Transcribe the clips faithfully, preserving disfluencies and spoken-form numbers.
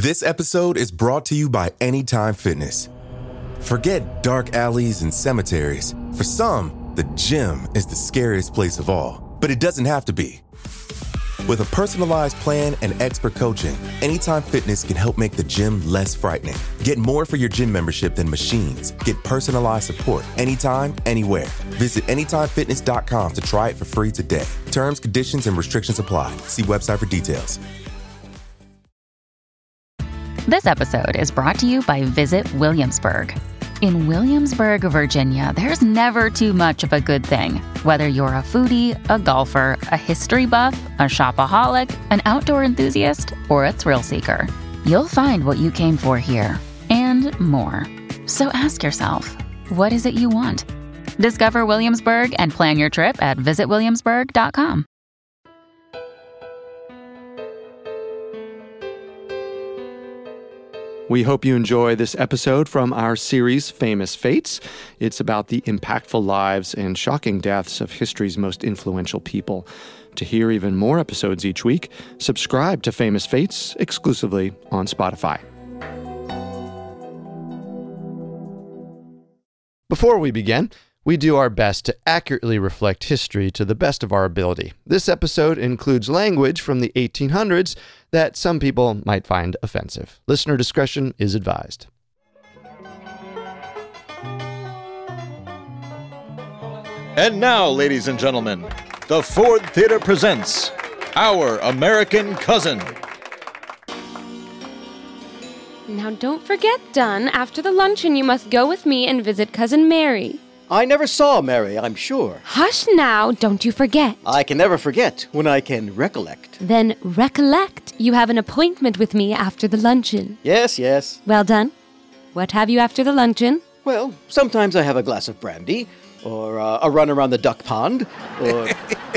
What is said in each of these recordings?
This episode is brought to you by Anytime Fitness. Forget dark alleys and cemeteries. For some, the gym is the scariest place of all, but it doesn't have to be. With a personalized plan and expert coaching, Anytime Fitness can help make the gym less frightening. Get more for your gym membership than machines. Get personalized support anytime, anywhere. Visit anytime fitness dot com to try it for free today. Terms, conditions, and restrictions apply. See website for details. This episode is brought to you by Visit Williamsburg. In Williamsburg, Virginia, there's never too much of a good thing. Whether you're a foodie, a golfer, a history buff, a shopaholic, an outdoor enthusiast, or a thrill seeker, you'll find what you came for here and more. So ask yourself, what is it you want? Discover Williamsburg and plan your trip at visit williamsburg dot com. We hope you enjoy this episode from our series, Famous Fates. It's about the impactful lives and shocking deaths of history's most influential people. To hear even more episodes each week, subscribe to Famous Fates exclusively on Spotify. Before we begin, we do our best to accurately reflect history to the best of our ability. This episode includes language from the eighteen hundreds that some people might find offensive. Listener discretion is advised. And now, ladies and gentlemen, the Ford Theater presents Our American Cousin. Now don't forget, Dunn, after the luncheon you must go with me and visit Cousin Mary. I never saw Mary, I'm sure. Hush now, don't you forget. I can never forget when I can recollect. Then recollect, you have an appointment with me after the luncheon. Yes, yes. Well done. What have you after the luncheon? Well, sometimes I have a glass of brandy, or uh, a run around the duck pond, or...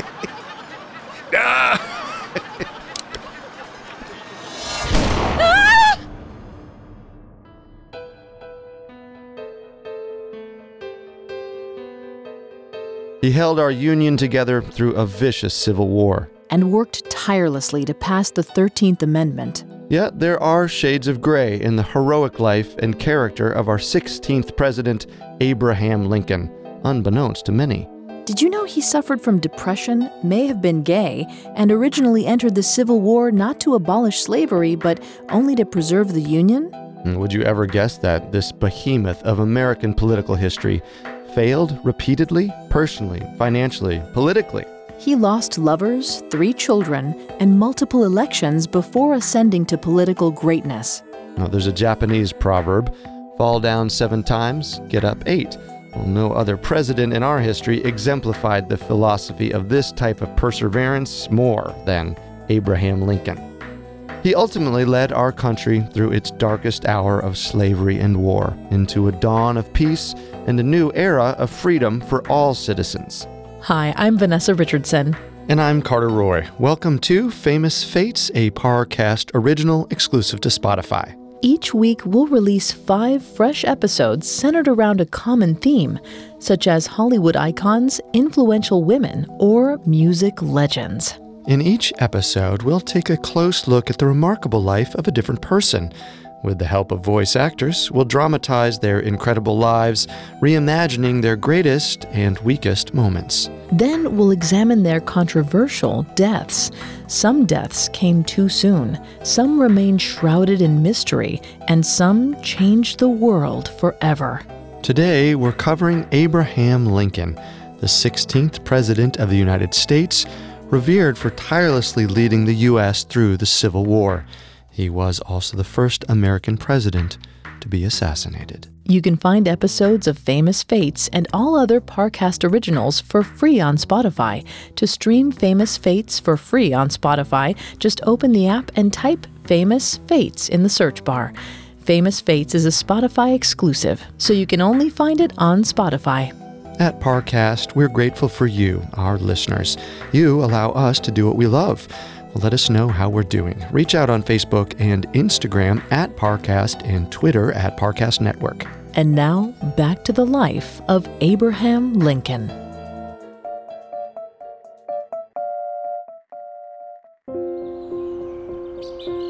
He held our union together through a vicious civil war. And worked tirelessly to pass the thirteenth Amendment. Yet there are shades of gray in the heroic life and character of our sixteenth President, Abraham Lincoln, unbeknownst to many. Did you know he suffered from depression, may have been gay, and originally entered the Civil War not to abolish slavery, but only to preserve the Union? Would you ever guess that this behemoth of American political history failed repeatedly, personally, financially, politically? He lost lovers, three children, and multiple elections before ascending to political greatness. Now, there's a Japanese proverb, fall down seven times, get up eight. Well, no other president in our history exemplified the philosophy of this type of perseverance more than Abraham Lincoln. He ultimately led our country through its darkest hour of slavery and war into a dawn of peace and a new era of freedom for all citizens. Hi, I'm Vanessa Richardson. And I'm Carter Roy. Welcome to Famous Fates, a Parcast original exclusive to Spotify. Each week, we'll release five fresh episodes centered around a common theme, such as Hollywood icons, influential women, or music legends. In each episode, we'll take a close look at the remarkable life of a different person. With the help of voice actors, we'll dramatize their incredible lives, reimagining their greatest and weakest moments. Then we'll examine their controversial deaths. Some deaths came too soon, some remain shrouded in mystery, and some changed the world forever. Today, we're covering Abraham Lincoln, the sixteenth President of the United States, revered for tirelessly leading the U S through the Civil War. He was also the first American president to be assassinated. You can find episodes of Famous Fates and all other Parcast originals for free on Spotify. To stream Famous Fates for free on Spotify, just open the app and type Famous Fates in the search bar. Famous Fates is a Spotify exclusive, so you can only find it on Spotify. At Parcast, we're grateful for you, our listeners. You allow us to do what we love. Well, let us know how we're doing. Reach out on Facebook and Instagram at Parcast and Twitter at Parcast Network. And now, back to the life of Abraham Lincoln.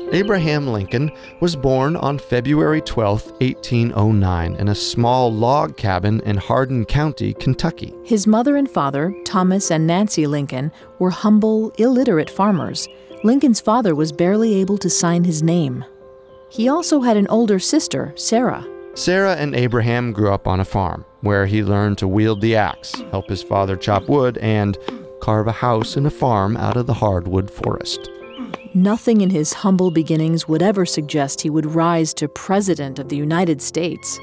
Abraham Lincoln was born on February twelfth, eighteen oh nine, in a small log cabin in Hardin County, Kentucky. His mother and father, Thomas and Nancy Lincoln, were humble, illiterate farmers. Lincoln's father was barely able to sign his name. He also had an older sister, Sarah. Sarah and Abraham grew up on a farm, where he learned to wield the axe, help his father chop wood, and carve a house and a farm out of the hardwood forest. Nothing in his humble beginnings would ever suggest he would rise to President of the United States.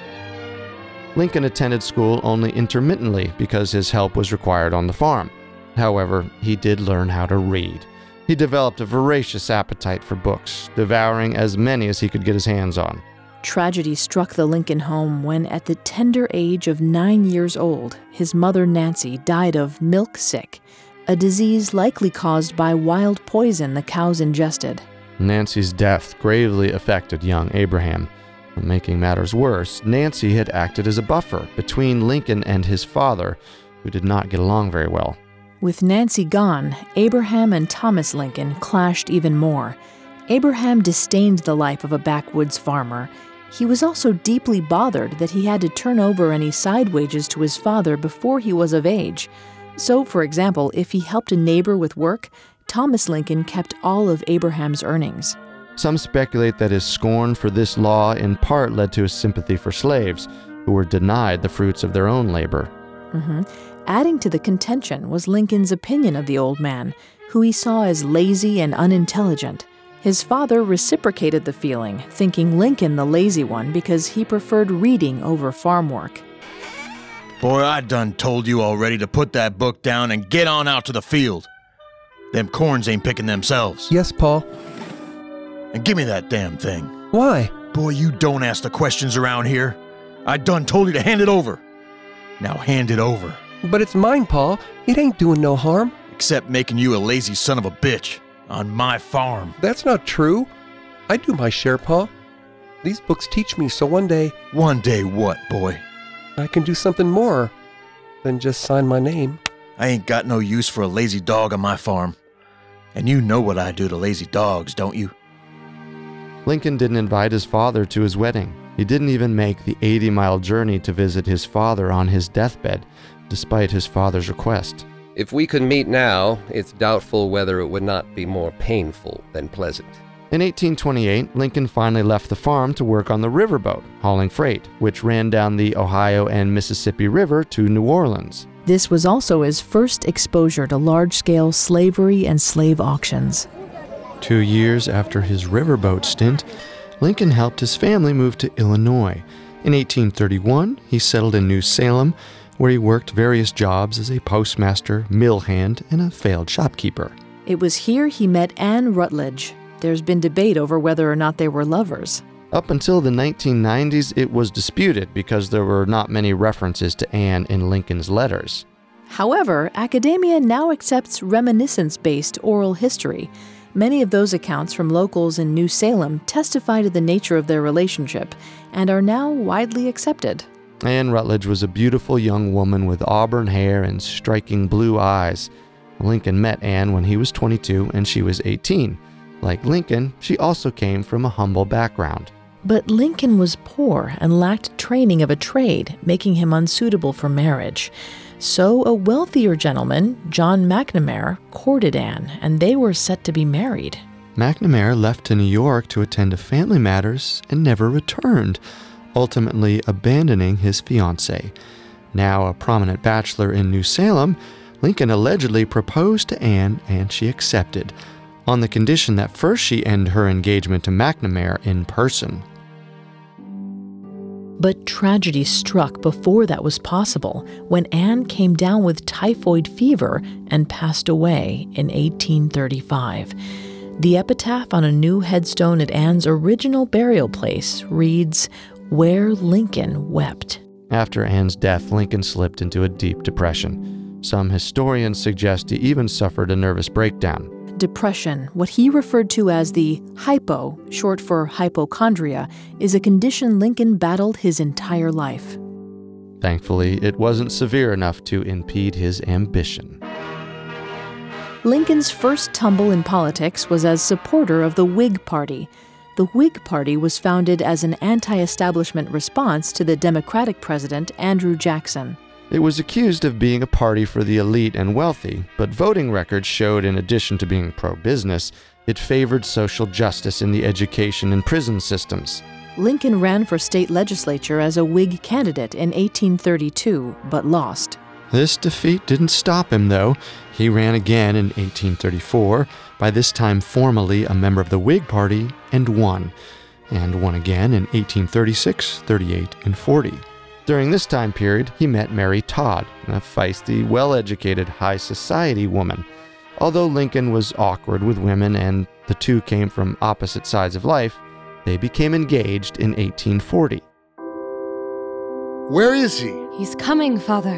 Lincoln attended school only intermittently because his help was required on the farm. However, he did learn how to read. He developed a voracious appetite for books, devouring as many as he could get his hands on. Tragedy struck the Lincoln home when, at the tender age of nine years old, his mother Nancy died of milk sick, a disease likely caused by wild poison the cows ingested. Nancy's death gravely affected young Abraham. Making matters worse, Nancy had acted as a buffer between Lincoln and his father, who did not get along very well. With Nancy gone, Abraham and Thomas Lincoln clashed even more. Abraham disdained the life of a backwoods farmer. He was also deeply bothered that he had to turn over any side wages to his father before he was of age. So, for example, if he helped a neighbor with work, Thomas Lincoln kept all of Abraham's earnings. Some speculate that his scorn for this law in part led to his sympathy for slaves, who were denied the fruits of their own labor. Mm-hmm. Adding to the contention was Lincoln's opinion of the old man, who he saw as lazy and unintelligent. His father reciprocated the feeling, thinking Lincoln the lazy one because he preferred reading over farm work. Boy, I done told you already to put that book down and get on out to the field. Them corns ain't picking themselves. Yes, Paul. And give me that damn thing. Why? Boy, you don't ask the questions around here. I done told you to hand it over. Now hand it over. But it's mine, Paul. It ain't doing no harm. Except making you a lazy son of a bitch on my farm. That's not true. I do my share, Paul. These books teach me so one day... One day what, boy? I can do something more than just sign my name. I ain't got no use for a lazy dog on my farm. And you know what I do to lazy dogs, don't you? Lincoln didn't invite his father to his wedding. He didn't even make the eighty-mile journey to visit his father on his deathbed, despite his father's request. If we could meet now, it's doubtful whether it would not be more painful than pleasant. In eighteen twenty-eight, Lincoln finally left the farm to work on the riverboat, hauling freight, which ran down the Ohio and Mississippi River to New Orleans. This was also his first exposure to large-scale slavery and slave auctions. Two years after his riverboat stint, Lincoln helped his family move to Illinois. In eighteen thirty-one, he settled in New Salem, where he worked various jobs as a postmaster, mill hand, and a failed shopkeeper. It was here he met Anne Rutledge. There's been debate over whether or not they were lovers. Up until the nineteen nineties, it was disputed because there were not many references to Anne in Lincoln's letters. However, academia now accepts reminiscence-based oral history. Many of those accounts from locals in New Salem testify to the nature of their relationship and are now widely accepted. Anne Rutledge was a beautiful young woman with auburn hair and striking blue eyes. Lincoln met Anne when he was twenty-two and she was eighteen. Like Lincoln, she also came from a humble background. But Lincoln was poor and lacked training of a trade, making him unsuitable for marriage. So a wealthier gentleman, John McNamara, courted Anne, and they were set to be married. McNamara left to New York to attend to family matters and never returned, ultimately abandoning his fiancée. Now a prominent bachelor in New Salem, Lincoln allegedly proposed to Anne, and she accepted, on the condition that first she end her engagement to McNamara in person. But tragedy struck before that was possible, when Anne came down with typhoid fever and passed away in eighteen thirty-five. The epitaph on a new headstone at Anne's original burial place reads, "Where Lincoln wept." After Anne's death, Lincoln slipped into a deep depression. Some historians suggest he even suffered a nervous breakdown. Depression, what he referred to as the hypo, short for hypochondria, is a condition Lincoln battled his entire life. Thankfully, it wasn't severe enough to impede his ambition. Lincoln's first tumble in politics was as supporter of the Whig Party. The Whig Party was founded as an anti-establishment response to the Democratic president Andrew Jackson. It was accused of being a party for the elite and wealthy, but voting records showed, in addition to being pro-business, it favored social justice in the education and prison systems. Lincoln ran for state legislature as a Whig candidate in eighteen thirty-two, but lost. This defeat didn't stop him, though. He ran again in eighteen thirty-four, by this time formally a member of the Whig Party, and won. And won again in eighteen thirty-six, thirty-eight, and forty. During this time period, he met Mary Todd, a feisty, well-educated, high society woman. Although Lincoln was awkward with women and the two came from opposite sides of life, they became engaged in eighteen forty. Where is he? He's coming, Father.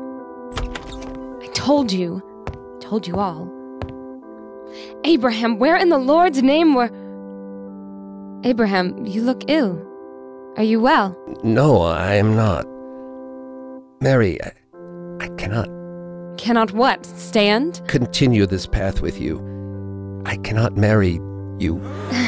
I told you. Told you all. Abraham, where in the Lord's name were... Abraham, you look ill. Are you well? No, I am not. Mary, I, I cannot... Cannot what? Stand? Continue this path with you. I cannot marry you.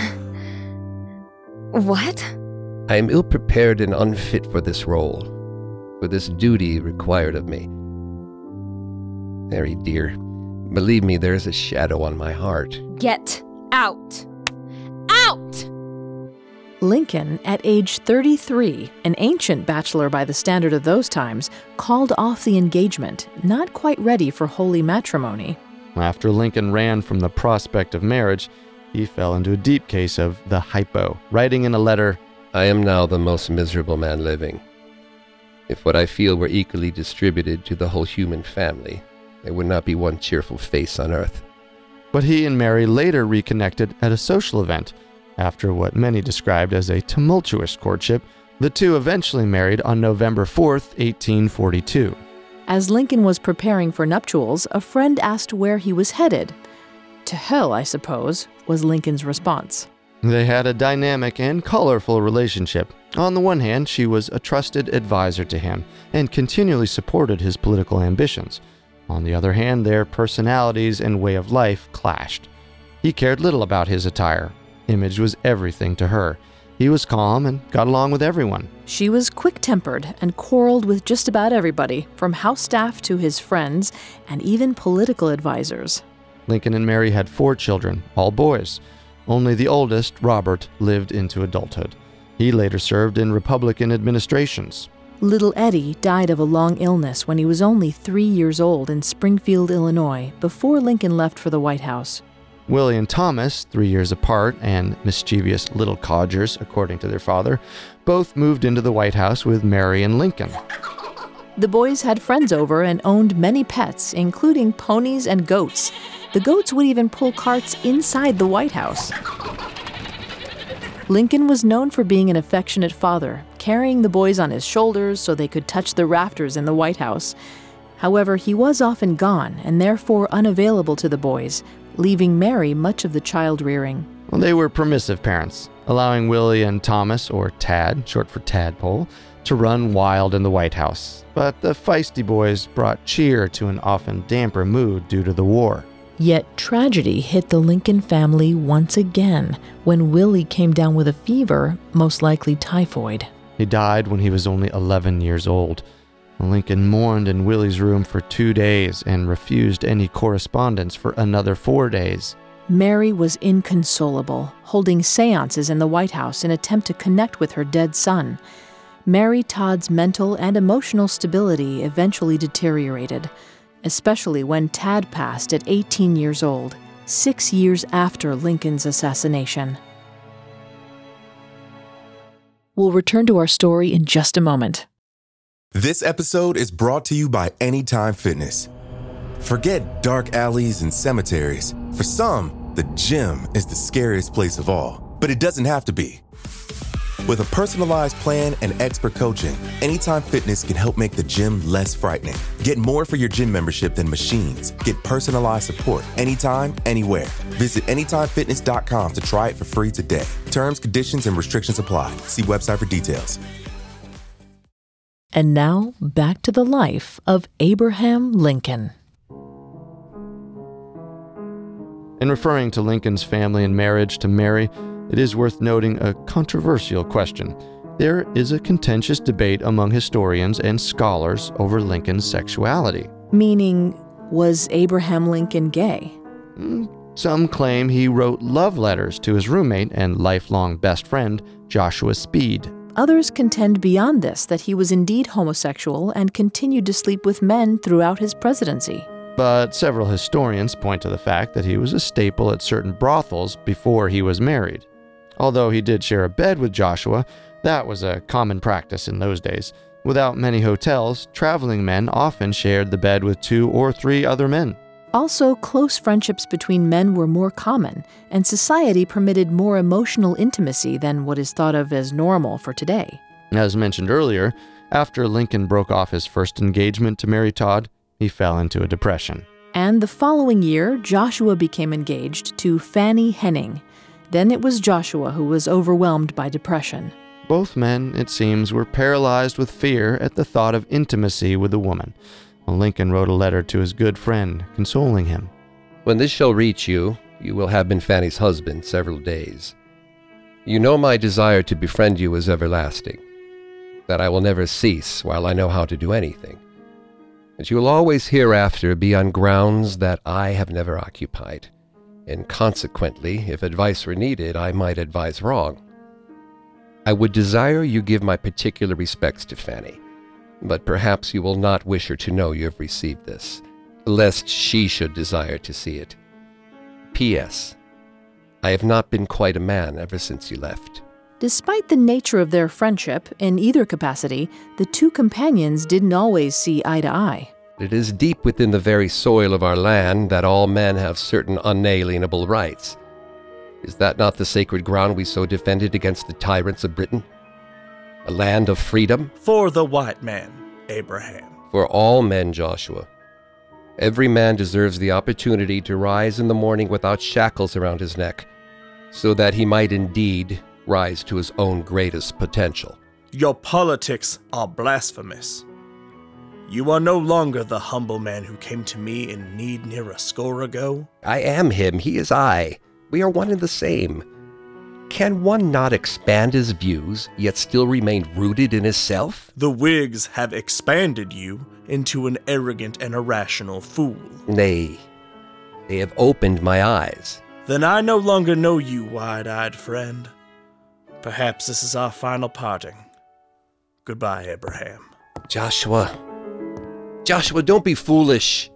What? I am ill-prepared and unfit for this role, for this duty required of me. Mary, dear, believe me, there is a shadow on my heart. Get out! Out! Lincoln, at age thirty-three, an ancient bachelor by the standard of those times, called off the engagement, not quite ready for holy matrimony. After Lincoln ran from the prospect of marriage, he fell into a deep case of the hypo, writing in a letter, I am now the most miserable man living. If what I feel were equally distributed to the whole human family, there would not be one cheerful face on earth. But he and Mary later reconnected at a social event. After what many described as a tumultuous courtship, the two eventually married on November fourth, eighteen forty-two. As Lincoln was preparing for nuptials, a friend asked where he was headed. To hell, I suppose, was Lincoln's response. They had a dynamic and colorful relationship. On the one hand, she was a trusted advisor to him and continually supported his political ambitions. On the other hand, their personalities and way of life clashed. He cared little about his attire. Image was everything to her. He was calm and got along with everyone. She was quick-tempered and quarreled with just about everybody, from house staff to his friends and even political advisors. Lincoln and Mary had four children, all boys. Only the oldest, Robert, lived into adulthood. He later served in Republican administrations. Little Eddie died of a long illness when he was only three years old in Springfield, Illinois, before Lincoln left for the White House. Willie and Thomas, three years apart and mischievous little codgers, according to their father, both moved into the White House with Mary and Lincoln. The boys had friends over and owned many pets, including ponies and goats. The goats would even pull carts inside the White House. Lincoln was known for being an affectionate father, carrying the boys on his shoulders so they could touch the rafters in the White House. However, he was often gone and therefore unavailable to the boys, leaving Mary much of the child rearing. Well, they were permissive parents, allowing Willie and Thomas, or Tad, short for Tadpole, to run wild in the White House. But the feisty boys brought cheer to an often damper mood due to the war. Yet tragedy hit the Lincoln family once again when Willie came down with a fever, most likely typhoid. He died when he was only eleven years old. Lincoln mourned in Willie's room for two days and refused any correspondence for another four days. Mary was inconsolable, holding seances in the White House in an attempt to connect with her dead son. Mary Todd's mental and emotional stability eventually deteriorated, especially when Tad passed at eighteen years old, six years after Lincoln's assassination. We'll return to our story in just a moment. This episode is brought to you by Anytime Fitness. Forget dark alleys and cemeteries. For some, the gym is the scariest place of all, but it doesn't have to be. With a personalized plan and expert coaching, Anytime Fitness can help make the gym less frightening. Get more for your gym membership than machines. Get personalized support anytime, anywhere. Visit anytime fitness dot com to try it for free today. Terms, conditions, and restrictions apply. See website for details. And now, back to the life of Abraham Lincoln. In referring to Lincoln's family and marriage to Mary, it is worth noting a controversial question. There is a contentious debate among historians and scholars over Lincoln's sexuality. Meaning, was Abraham Lincoln gay? Some claim he wrote love letters to his roommate and lifelong best friend, Joshua Speed. Others contend beyond this that he was indeed homosexual and continued to sleep with men throughout his presidency. But several historians point to the fact that he was a staple at certain brothels before he was married. Although he did share a bed with Joshua, that was a common practice in those days. Without many hotels, traveling men often shared the bed with two or three other men. Also, close friendships between men were more common, and society permitted more emotional intimacy than what is thought of as normal for today. As mentioned earlier, after Lincoln broke off his first engagement to Mary Todd, he fell into a depression. And the following year, Joshua became engaged to Fanny Henning. Then it was Joshua who was overwhelmed by depression. Both men, it seems, were paralyzed with fear at the thought of intimacy with a woman. Lincoln wrote a letter to his good friend, consoling him. When this shall reach you, you will have been Fanny's husband several days. You know my desire to befriend you is everlasting, that I will never cease while I know how to do anything, that you will always hereafter be on grounds that I have never occupied, and consequently, if advice were needed, I might advise wrong. I would desire you give my particular respects to Fanny, but perhaps you will not wish her to know you have received this, lest she should desire to see it. P S. I have not been quite a man ever since you left. Despite the nature of their friendship, in either capacity, the two companions didn't always see eye to eye. It is deep within the very soil of our land that all men have certain unalienable rights. Is that not the sacred ground we so defended against the tyrants of Britain? A land of freedom? For the white man, Abraham. For all men, Joshua. Every man deserves the opportunity to rise in the morning without shackles around his neck, so that he might indeed rise to his own greatest potential. Your politics are blasphemous. You are no longer the humble man who came to me in need near a score ago. I am him, he is I. We are one and the same. Can one not expand his views, yet still remain rooted in his self? The Whigs have expanded you into an arrogant and irrational fool. Nay, they have opened my eyes. Then I no longer know you, wide-eyed friend. Perhaps this is our final parting. Goodbye, Abraham. Joshua. Joshua, don't be foolish.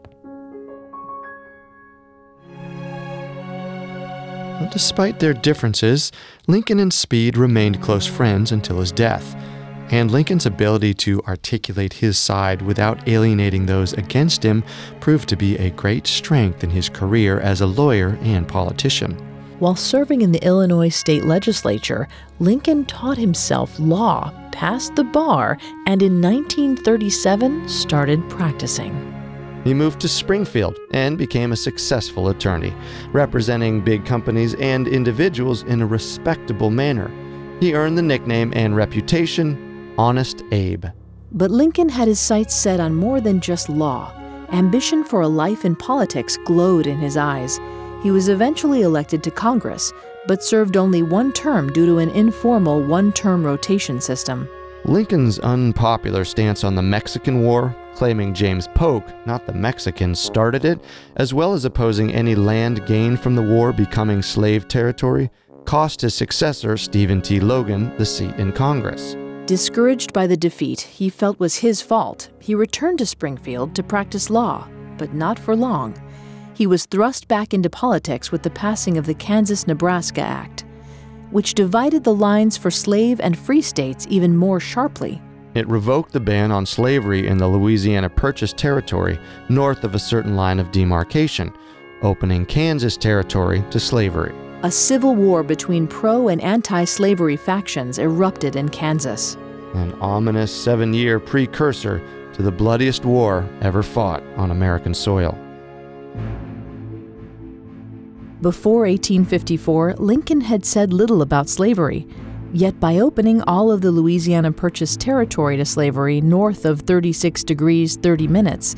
Despite their differences, Lincoln and Speed remained close friends until his death, and Lincoln's ability to articulate his side without alienating those against him proved to be a great strength in his career as a lawyer and politician. While serving in the Illinois state legislature, Lincoln taught himself law, passed the bar, and in nineteen thirty-seven started practicing. He moved to Springfield and became a successful attorney, representing big companies and individuals in a respectable manner. He earned the nickname and reputation, Honest Abe. But Lincoln had his sights set on more than just law. Ambition for a life in politics glowed in his eyes. He was eventually elected to Congress, but served only one term due to an informal one-term rotation system. Lincoln's unpopular stance on the Mexican War, claiming James Polk, not the Mexicans, started it, as well as opposing any land gained from the war becoming slave territory, cost his successor, Stephen T. Logan, the seat in Congress. Discouraged by the defeat he felt was his fault, he returned to Springfield to practice law, but not for long. He was thrust back into politics with the passing of the Kansas-Nebraska Act, which divided the lines for slave and free states even more sharply. It revoked the ban on slavery in the Louisiana Purchase territory north of a certain line of demarcation, opening Kansas territory to slavery. A civil war between pro- and anti-slavery factions erupted in Kansas. An ominous seven-year precursor to the bloodiest war ever fought on American soil. Before eighteen fifty-four, Lincoln had said little about slavery. Yet by opening all of the Louisiana Purchase territory to slavery north of thirty-six degrees thirty minutes,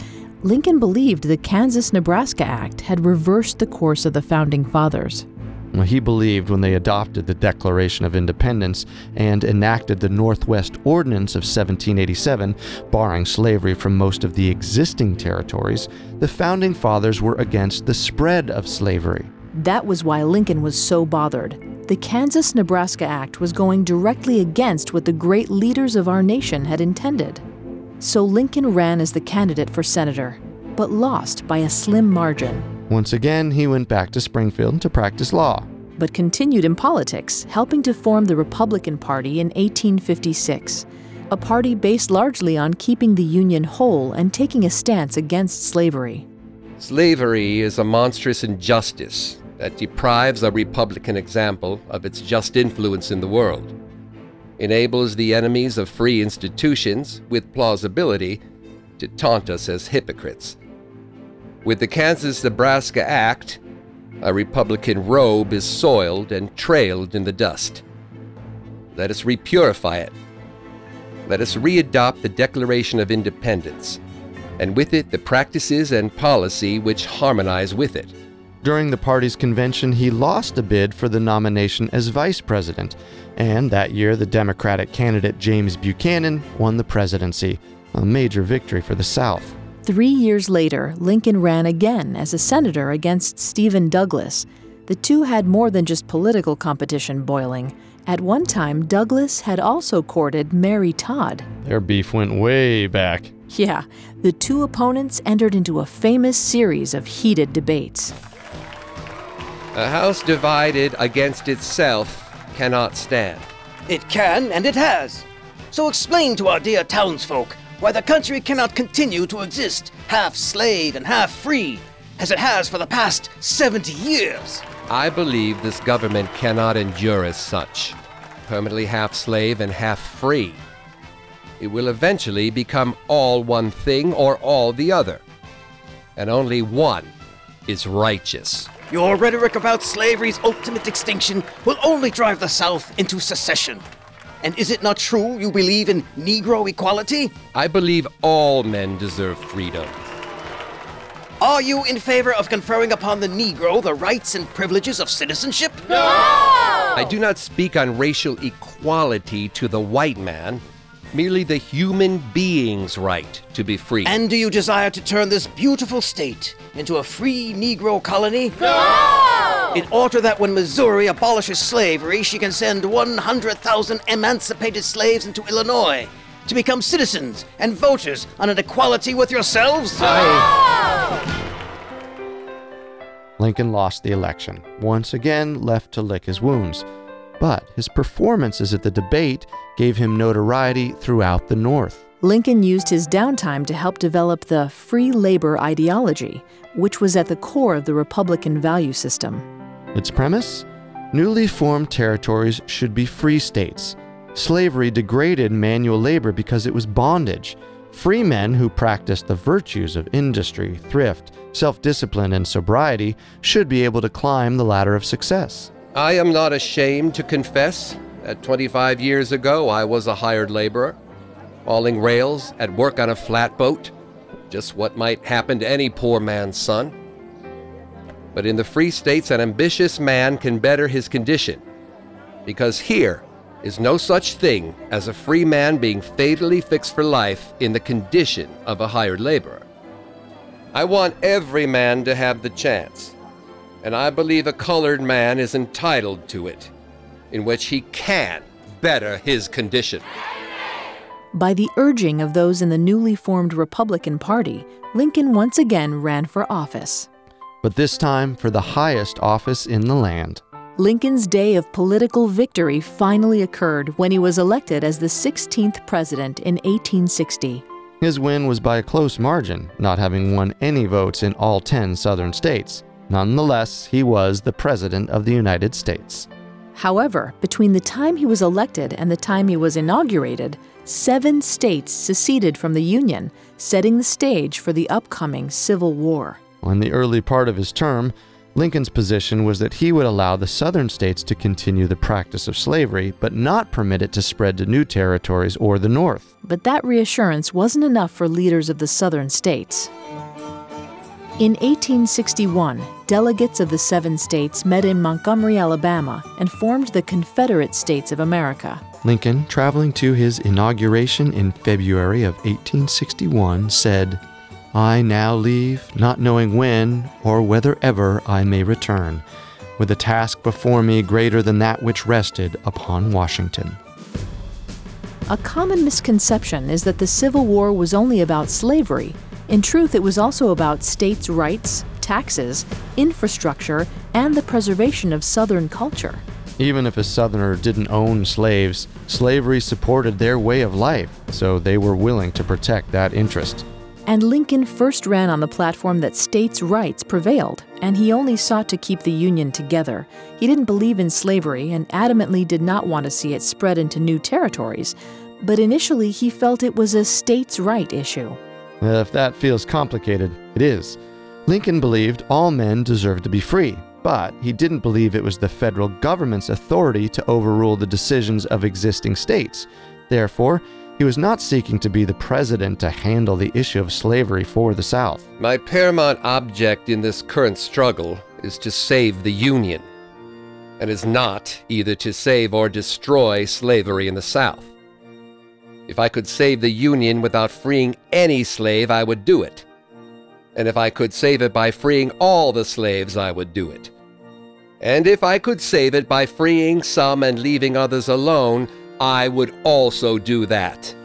Lincoln believed the Kansas-Nebraska Act had reversed the course of the Founding Fathers. Well, he believed when they adopted the Declaration of Independence and enacted the Northwest Ordinance of seventeen eighty-seven, barring slavery from most of the existing territories, the Founding Fathers were against the spread of slavery. That was why Lincoln was so bothered. The Kansas-Nebraska Act was going directly against what the great leaders of our nation had intended. So Lincoln ran as the candidate for senator, but lost by a slim margin. Once again, he went back to Springfield to practice law. But continued in politics, helping to form the Republican Party in eighteen fifty-six, a party based largely on keeping the Union whole and taking a stance against slavery. Slavery is a monstrous injustice that deprives a Republican example of its just influence in the world, enables the enemies of free institutions with plausibility to taunt us as hypocrites. With the Kansas-Nebraska Act, a Republican robe is soiled and trailed in the dust. Let us repurify it. Let us readopt the Declaration of Independence, and with it the practices and policy which harmonize with it. During the party's convention, he lost a bid for the nomination as vice president, and that year the Democratic candidate James Buchanan won the presidency, a major victory for the South. Three years later, Lincoln ran again as a senator against Stephen Douglas. The two had more than just political competition boiling. At one time, Douglas had also courted Mary Todd. Their beef went way back. Yeah, the two opponents entered into a famous series of heated debates. A house divided against itself cannot stand. It can, and it has. So explain to our dear townsfolk why the country cannot continue to exist, half slave and half free, as it has for the past seventy years. I believe this government cannot endure as such, permanently half slave and half free. It will eventually become all one thing or all the other, and only one is righteous. Your rhetoric about slavery's ultimate extinction will only drive the South into secession. And is it not true you believe in Negro equality? I believe all men deserve freedom. Are you in favor of conferring upon the Negro the rights and privileges of citizenship? No! I do not speak on racial equality to the white man, merely the human being's right to be free. And do you desire to turn this beautiful state into a free Negro colony? No! In order that when Missouri abolishes slavery, she can send one hundred thousand emancipated slaves into Illinois to become citizens and voters on an equality with yourselves? I... Lincoln lost the election, once again left to lick his wounds. But his performances at the debate gave him notoriety throughout the North. Lincoln used his downtime to help develop the free labor ideology, which was at the core of the Republican value system. Its premise? Newly formed territories should be free states. Slavery degraded manual labor because it was bondage. Free men who practiced the virtues of industry, thrift, self-discipline, and sobriety should be able to climb the ladder of success. I am not ashamed to confess that twenty-five years ago I was a hired laborer, hauling rails at work on a flatboat, just what might happen to any poor man's son. But in the free states, an ambitious man can better his condition, because here is no such thing as a free man being fatally fixed for life in the condition of a hired laborer. I want every man to have the chance, and I believe a colored man is entitled to it, in which he can better his condition. By the urging of those in the newly formed Republican Party, Lincoln once again ran for office. But this time for the highest office in the land. Lincoln's day of political victory finally occurred when he was elected as the sixteenth president in eighteen sixty. His win was by a close margin, not having won any votes in all ten southern states. Nonetheless, he was the President of the United States. However, between the time he was elected and the time he was inaugurated, seven states seceded from the Union, setting the stage for the upcoming Civil War. In the early part of his term, Lincoln's position was that he would allow the southern states to continue the practice of slavery, but not permit it to spread to new territories or the North. But that reassurance wasn't enough for leaders of the southern states. In eighteen sixty-one, delegates of the seven states met in Montgomery, Alabama, and formed the Confederate States of America. Lincoln, traveling to his inauguration in February of eighteen sixty-one, said, "I now leave, not knowing when or whether ever I may return, with a task before me greater than that which rested upon Washington." A common misconception is that the Civil War was only about slavery. In truth, it was also about states' rights, taxes, infrastructure, and the preservation of Southern culture. Even if a Southerner didn't own slaves, slavery supported their way of life, so they were willing to protect that interest. And Lincoln first ran on the platform that states' rights prevailed, and he only sought to keep the Union together. He didn't believe in slavery and adamantly did not want to see it spread into new territories, but initially he felt it was a states' right issue. If that feels complicated, it is. Lincoln believed all men deserved to be free, but he didn't believe it was the federal government's authority to overrule the decisions of existing states. Therefore, he was not seeking to be the president to handle the issue of slavery for the South. My paramount object in this current struggle is to save the Union, and is not either to save or destroy slavery in the South. If I could save the Union without freeing any slave, I would do it. And if I could save it by freeing all the slaves, I would do it. And if I could save it by freeing some and leaving others alone, I would also do that.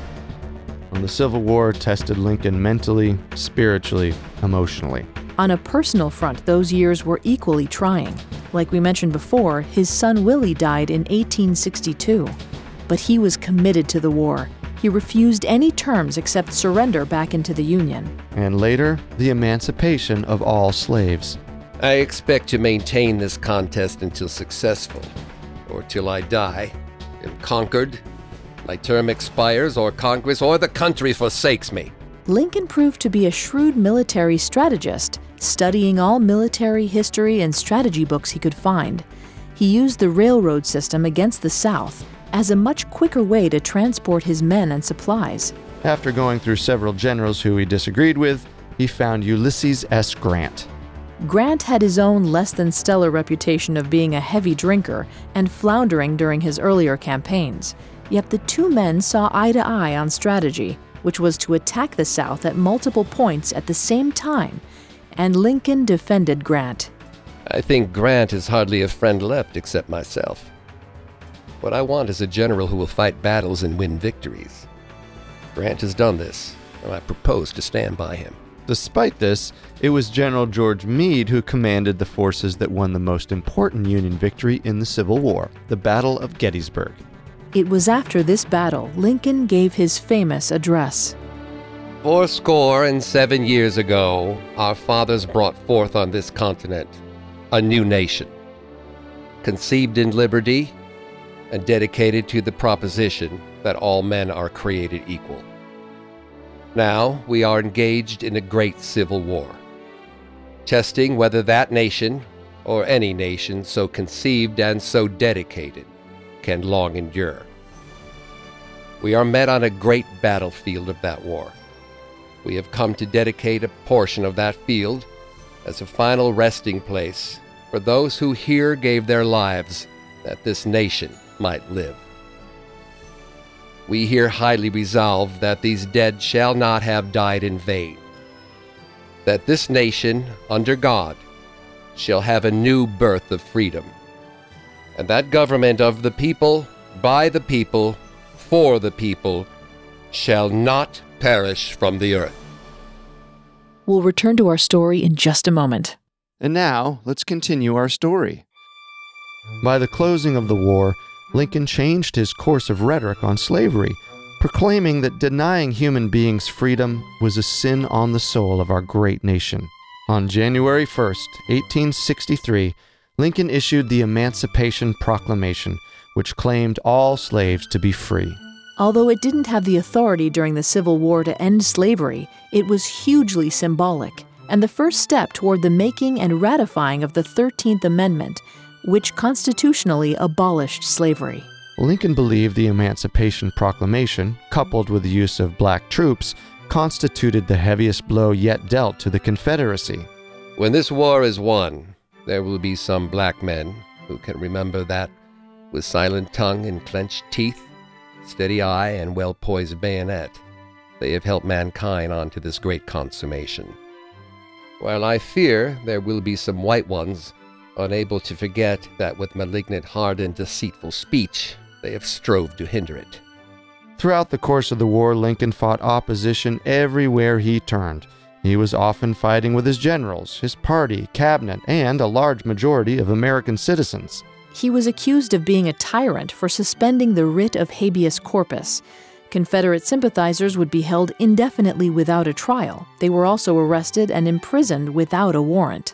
Well, the Civil War tested Lincoln mentally, spiritually, emotionally. On a personal front, those years were equally trying. Like we mentioned before, his son Willie died in eighteen sixty-two. But he was committed to the war. He refused any terms except surrender back into the Union. And later, the emancipation of all slaves. I expect to maintain this contest until successful, or till I die, am conquered, my term expires, or Congress or the country forsakes me. Lincoln proved to be a shrewd military strategist, studying all military history and strategy books he could find. He used the railroad system against the South as a much quicker way to transport his men and supplies. After going through several generals who he disagreed with, he found Ulysses S. Grant. Grant had his own less than stellar reputation of being a heavy drinker and floundering during his earlier campaigns. Yet the two men saw eye to eye on strategy, which was to attack the South at multiple points at the same time, and Lincoln defended Grant. I think Grant has hardly a friend left except myself. What I want is a general who will fight battles and win victories. Grant has done this, and I propose to stand by him. Despite this, it was General George Meade who commanded the forces that won the most important Union victory in the Civil War, the Battle of Gettysburg. It was after this battle Lincoln gave his famous address. Fourscore and seven years ago, our fathers brought forth on this continent a new nation, conceived in liberty and dedicated to the proposition that all men are created equal. Now we are engaged in a great civil war, testing whether that nation, or any nation so conceived and so dedicated, can long endure. We are met on a great battlefield of that war. We have come to dedicate a portion of that field as a final resting place for those who here gave their lives that this nation might live. We here highly resolve that these dead shall not have died in vain, that this nation, under God, shall have a new birth of freedom, and that government of the people, by the people, for the people, shall not perish from the earth. We'll return to our story in just a moment. And now, let's continue our story. By the closing of the war, Lincoln changed his course of rhetoric on slavery, proclaiming that denying human beings freedom was a sin on the soul of our great nation. On January first, eighteen sixty-three, Lincoln issued the Emancipation Proclamation, which claimed all slaves to be free. Although it didn't have the authority during the Civil War to end slavery, it was hugely symbolic, and the first step toward the making and ratifying of the thirteenth Amendment, which constitutionally abolished slavery. Lincoln believed the Emancipation Proclamation, coupled with the use of black troops, constituted the heaviest blow yet dealt to the Confederacy. When this war is won, there will be some black men who can remember that with silent tongue and clenched teeth, steady eye, and well-poised bayonet, they have helped mankind on to this great consummation. While I fear there will be some white ones unable to forget that with malignant, hard, and deceitful speech, they have strove to hinder it. Throughout the course of the war, Lincoln fought opposition everywhere he turned. He was often fighting with his generals, his party, cabinet, and a large majority of American citizens. He was accused of being a tyrant for suspending the writ of habeas corpus. Confederate sympathizers would be held indefinitely without a trial. They were also arrested and imprisoned without a warrant.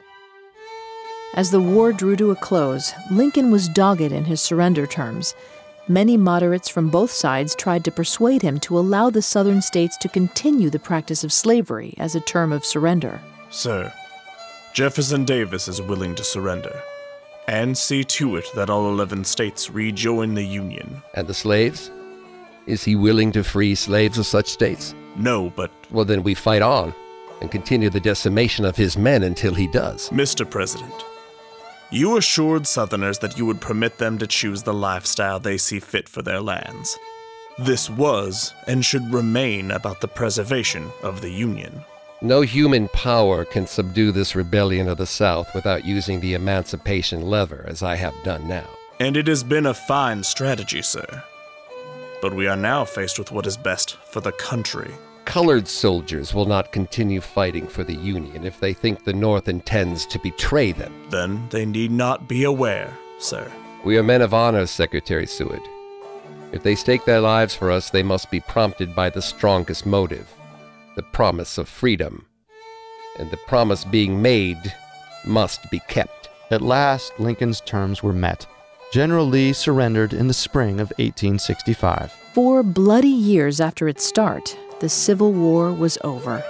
As the war drew to a close, Lincoln was dogged in his surrender terms. Many moderates from both sides tried to persuade him to allow the Southern states to continue the practice of slavery as a term of surrender. Sir, Jefferson Davis is willing to surrender, and see to it that all eleven states rejoin the Union. And the slaves? Is he willing to free slaves of such states? No, but... Well, then we fight on and continue the decimation of his men until he does. Mister President, you assured Southerners that you would permit them to choose the lifestyle they see fit for their lands. This was, and should remain, about the preservation of the Union. No human power can subdue this rebellion of the South without using the emancipation lever, as I have done now. And it has been a fine strategy, sir. But we are now faced with what is best for the country. Colored soldiers will not continue fighting for the Union if they think the North intends to betray them. Then they need not be aware, sir. We are men of honor, Secretary Seward. If they stake their lives for us, they must be prompted by the strongest motive, the promise of freedom. And the promise being made must be kept. At last, Lincoln's terms were met. General Lee surrendered in the spring of eighteen sixty-five. Four bloody years after its start, the Civil War was over.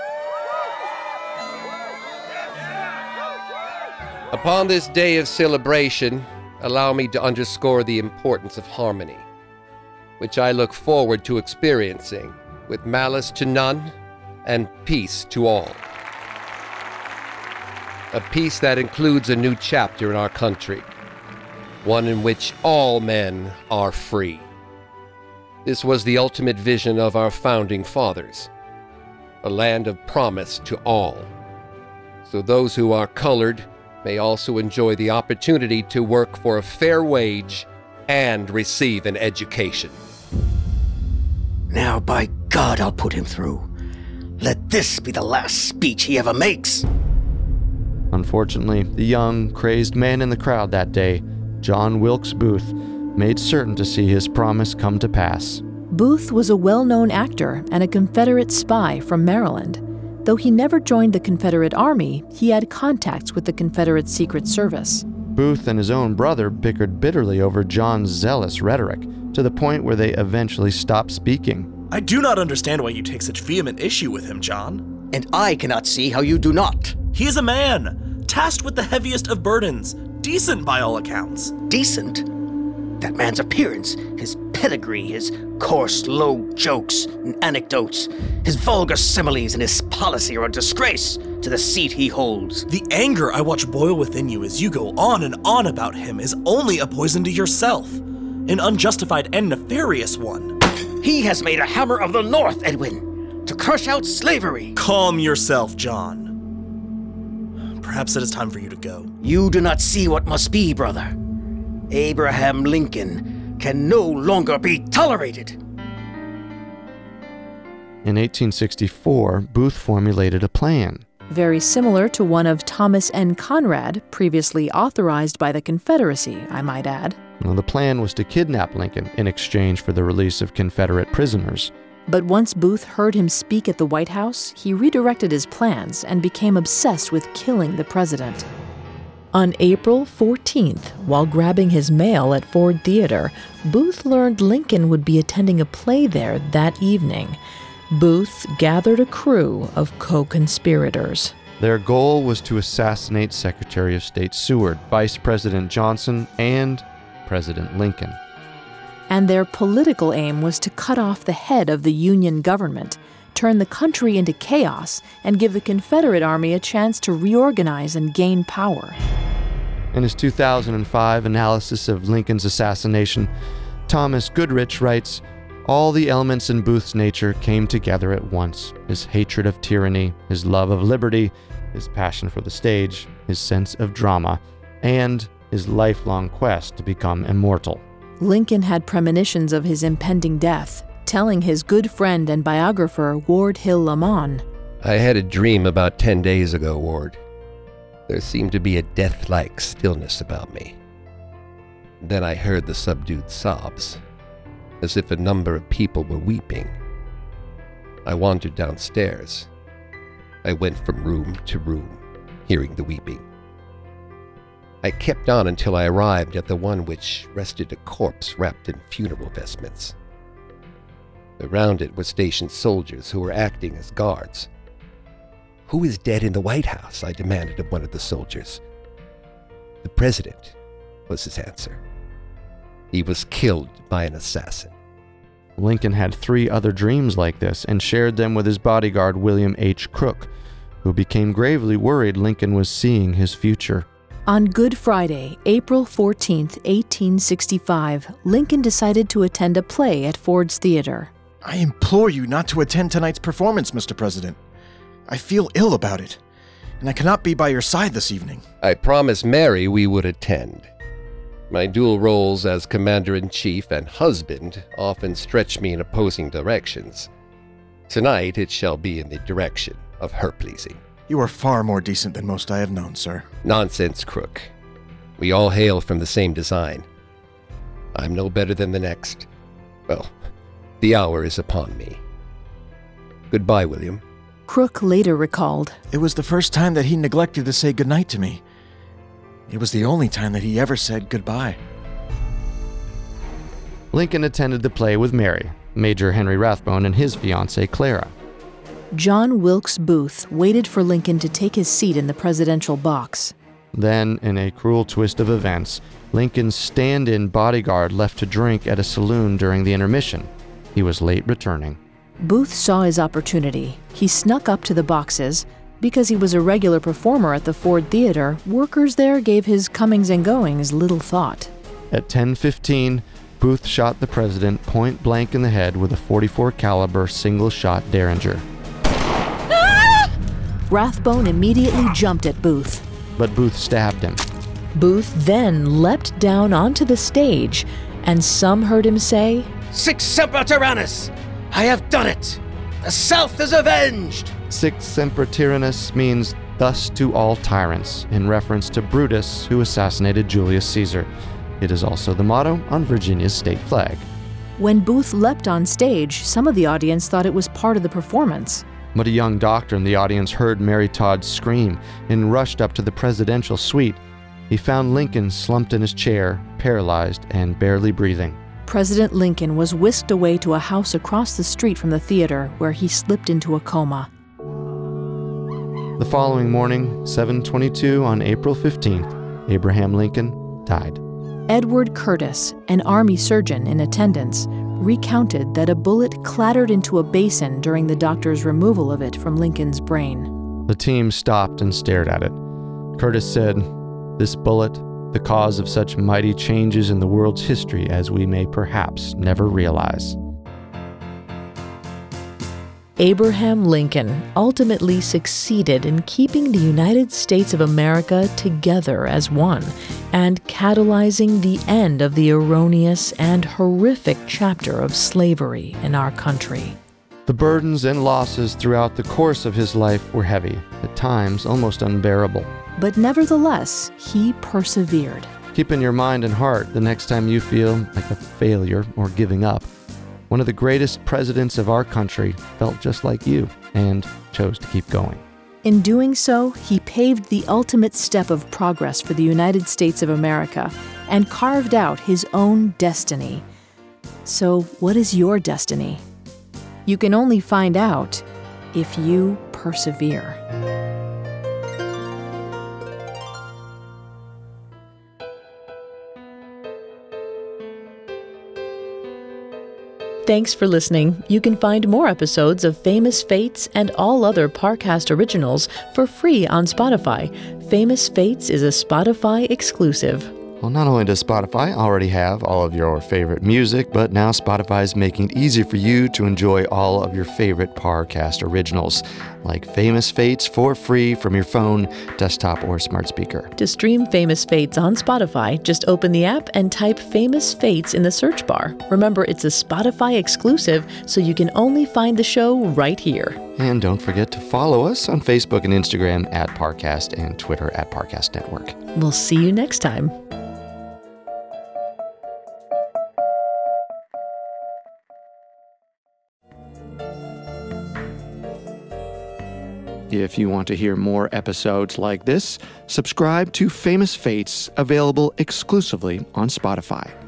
Upon this day of celebration, allow me to underscore the importance of harmony, which I look forward to experiencing with malice to none and peace to all. A peace that includes a new chapter in our country, one in which all men are free. This was the ultimate vision of our founding fathers, a land of promise to all, so those who are colored may also enjoy the opportunity to work for a fair wage and receive an education. Now, by God, I'll put him through. Let this be the last speech he ever makes. Unfortunately, the young, crazed man in the crowd that day, John Wilkes Booth, made certain to see his promise come to pass. Booth was a well-known actor and a Confederate spy from Maryland. Though he never joined the Confederate Army, he had contacts with the Confederate Secret Service. Booth and his own brother bickered bitterly over John's zealous rhetoric, to the point where they eventually stopped speaking. I do not understand why you take such vehement issue with him, John. And I cannot see how you do not. He is a man, tasked with the heaviest of burdens, decent by all accounts. Decent? That man's appearance, his pedigree, his coarse, low jokes and anecdotes, his vulgar similes, and his policy are a disgrace to the seat he holds. The anger I watch boil within you as you go on and on about him is only a poison to yourself, an unjustified and nefarious one. He has made a hammer of the North, Edwin, to crush out slavery. Calm yourself, John. Perhaps it is time for you to go. You do not see what must be, brother. Abraham Lincoln can no longer be tolerated. In eighteen sixty-four, Booth formulated a plan. Very similar to one of Thomas N. Conrad, previously authorized by the Confederacy, I might add. Well, the plan was to kidnap Lincoln in exchange for the release of Confederate prisoners. But once Booth heard him speak at the White House, he redirected his plans and became obsessed with killing the president. On April fourteenth, while grabbing his mail at Ford Theater, Booth learned Lincoln would be attending a play there that evening. Booth gathered a crew of co-conspirators. Their goal was to assassinate Secretary of State Seward, Vice President Johnson, and President Lincoln. And their political aim was to cut off the head of the Union government, turn the country into chaos and give the Confederate Army a chance to reorganize and gain power. In his two thousand five analysis of Lincoln's assassination, Thomas Goodrich writes, "All the elements in Booth's nature came together at once. His hatred of tyranny, his love of liberty, his passion for the stage, his sense of drama, and his lifelong quest to become immortal." Lincoln had premonitions of his impending death, telling his good friend and biographer Ward Hill Lamon, I had a dream about ten days ago, Ward. There seemed to be a death-like stillness about me. Then I heard the subdued sobs, as if a number of people were weeping. I wandered downstairs. I went from room to room, hearing the weeping. I kept on until I arrived at the one which rested a corpse wrapped in funeral vestments. Around it were stationed soldiers who were acting as guards. "Who is dead in the White House?" I demanded of one of the soldiers. "The president," was his answer. "He was killed by an assassin." Lincoln had three other dreams like this and shared them with his bodyguard William H. Crook, who became gravely worried Lincoln was seeing his future. On Good Friday, April fourteenth, eighteen sixty-five, Lincoln decided to attend a play at Ford's Theater. I implore you not to attend tonight's performance, Mister President. I feel ill about it, and I cannot be by your side this evening. I promised Mary we would attend. My dual roles as commander-in-chief and husband often stretch me in opposing directions. Tonight it shall be in the direction of her pleasing. You are far more decent than most I have known, sir. Nonsense, Crook. We all hail from the same design. I'm no better than the next. Well, the hour is upon me. Goodbye, William. Crook later recalled, It was the first time that he neglected to say goodnight to me. It was the only time that he ever said goodbye. Lincoln attended the play with Mary, Major Henry Rathbone, and his fiancée Clara. John Wilkes Booth waited for Lincoln to take his seat in the presidential box. Then, in a cruel twist of events, Lincoln's stand-in bodyguard left to drink at a saloon during the intermission. He was late returning. Booth saw his opportunity. He snuck up to the boxes. Because he was a regular performer at the Ford Theater, workers there gave his comings and goings little thought. At ten fifteen, Booth shot the president point blank in the head with a forty-four caliber single-shot Derringer. Rathbone immediately jumped at Booth. But Booth stabbed him. Booth then leapt down onto the stage, and some heard him say, Sic semper tyrannis! I have done it! The South is avenged! Sic semper tyrannis means thus to all tyrants, in reference to Brutus, who assassinated Julius Caesar. It is also the motto on Virginia's state flag. When Booth leapt on stage, some of the audience thought it was part of the performance. But a young doctor in the audience heard Mary Todd scream and rushed up to the presidential suite. He found Lincoln slumped in his chair, paralyzed and barely breathing. President Lincoln was whisked away to a house across the street from the theater, where he slipped into a coma. The following morning, seven twenty-two on April fifteenth, Abraham Lincoln died. Edward Curtis, an Army surgeon in attendance, recounted that a bullet clattered into a basin during the doctor's removal of it from Lincoln's brain. The team stopped and stared at it. Curtis said, "This bullet, the cause of such mighty changes in the world's history as we may perhaps never realize." Abraham Lincoln ultimately succeeded in keeping the United States of America together as one and catalyzing the end of the erroneous and horrific chapter of slavery in our country. The burdens and losses throughout the course of his life were heavy, at times almost unbearable. But nevertheless, he persevered. Keep in your mind and heart the next time you feel like a failure or giving up. One of the greatest presidents of our country felt just like you and chose to keep going. In doing so, he paved the ultimate step of progress for the United States of America and carved out his own destiny. So, what is your destiny? You can only find out if you persevere. Thanks for listening. You can find more episodes of Famous Fates and all other Parcast originals for free on Spotify. Famous Fates is a Spotify exclusive. Well, not only does Spotify already have all of your favorite music, but now Spotify is making it easy for you to enjoy all of your favorite Parcast originals, like Famous Fates for free from your phone, desktop, or smart speaker. To stream Famous Fates on Spotify, just open the app and type Famous Fates in the search bar. Remember, it's a Spotify exclusive, so you can only find the show right here. And don't forget to follow us on Facebook and Instagram at Parcast and Twitter at Parcast Network. We'll see you next time. If you want to hear more episodes like this, subscribe to Famous Fates, available exclusively on Spotify.